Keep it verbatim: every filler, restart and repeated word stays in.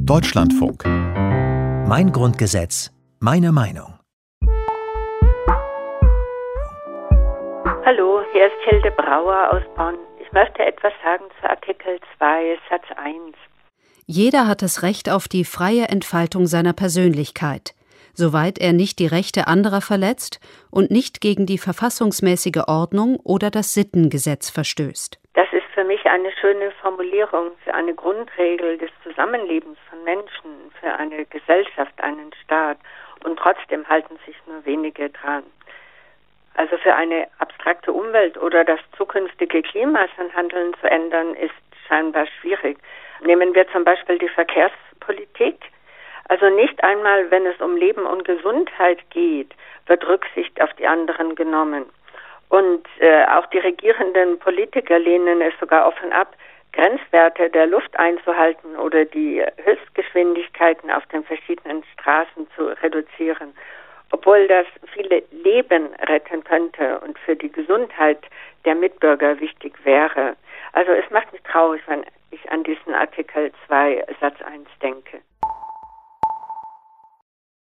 Deutschlandfunk. Mein Grundgesetz, meine Meinung. Hallo, hier ist Hilde Brauer aus Bonn. Ich möchte etwas sagen zu Artikel zwei Satz eins. Jeder hat das Recht auf die freie Entfaltung seiner Persönlichkeit, soweit er nicht die Rechte anderer verletzt und nicht gegen die verfassungsmäßige Ordnung oder das Sittengesetz verstößt. Das ist für mich eine schöne Formulierung für eine Grundregel des Zusammenlebens von Menschen, für eine Gesellschaft, einen Staat. Und trotzdem halten sich nur wenige dran. Also für eine abstrakte Umwelt oder das zukünftige Klima sein Handeln zu ändern, ist scheinbar schwierig. Nehmen wir zum Beispiel die Verkehrspolitik. Also nicht einmal, wenn es um Leben und Gesundheit geht, wird Rücksicht auf die anderen genommen. Und äh, auch die regierenden Politiker lehnen es sogar offen ab, Grenzwerte der Luft einzuhalten oder die Höchstgeschwindigkeiten auf den verschiedenen Straßen zu reduzieren. Obwohl das viele Leben retten könnte und für die Gesundheit der Mitbürger wichtig wäre. Also es macht mich traurig, wenn ich an diesen Artikel zwei Satz eins denke.